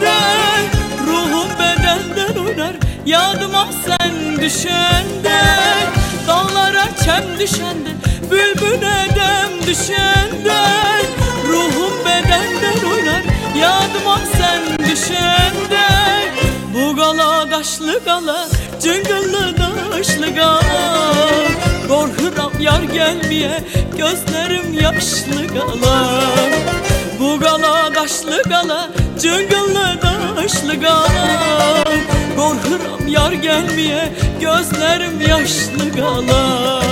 düşende, ruhum bedenden oynar yadıma sen düşende. Dağlara çem düşende, bülbüle dem düşende, ruhum bedenden oynar yadıma sen düşende. Bu gala daşlı gala, cıngıllı daşlı gala, korkuram yar gelmeye, gözlerim yaşlı gala. Bu gala daşlı gala, cıngıllı daşlı gala, korkuram yar gelmeye, gözlerim yaşlı gala.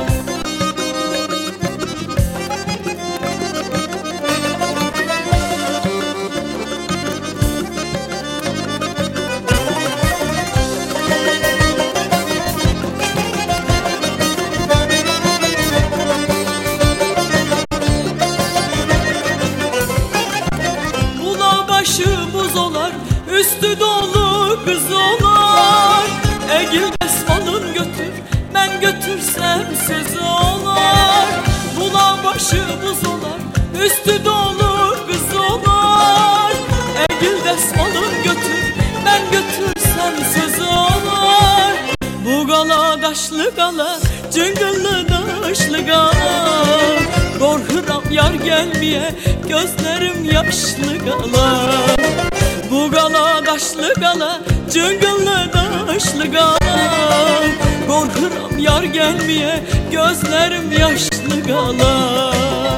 Başı buz olar, üstü dolu kız olar. Egil desmalın götür, ben götürsem söz olar. Bula başı buz olar, üstü dolu kız olar. Egil desmalın götür, ben götürsem söz olar. Bu gala daşlı gala, cıngıllı daşlı gala, korkuram yar gelmeye, gözlerim yaşlı gala. Bu gala daşlı gala, cıngıllı daşlı gala, korkuram yar gelmeye, gözlerim yaşlı gala.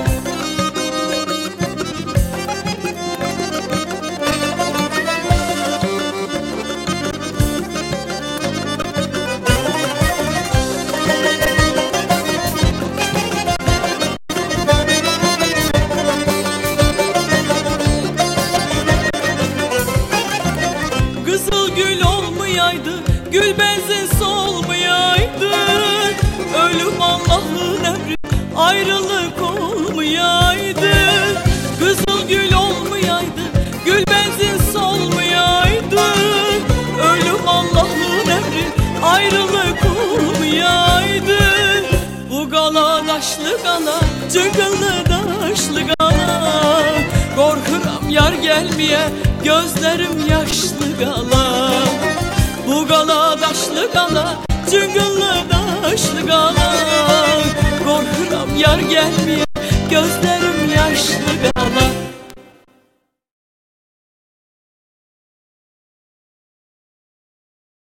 Kızıl gül olmayaydı, gül benzin solmayaydı, ölüm Allah'ın emri, ayrılık olmayaydı. Kızıl gül olmayaydı, gül benzin solmayaydı, ölüm Allah'ın emri, ayrılık olmayaydı. Bu gala daşlı gala, cıngıllı daşlı gala, korkuram yar gelmeye, gözlerim yaşlı gala. Bu gala daşlı gala, cıngıllı daşlı gala, korkuram yar gelmeye, gözlerim yaşlı gala.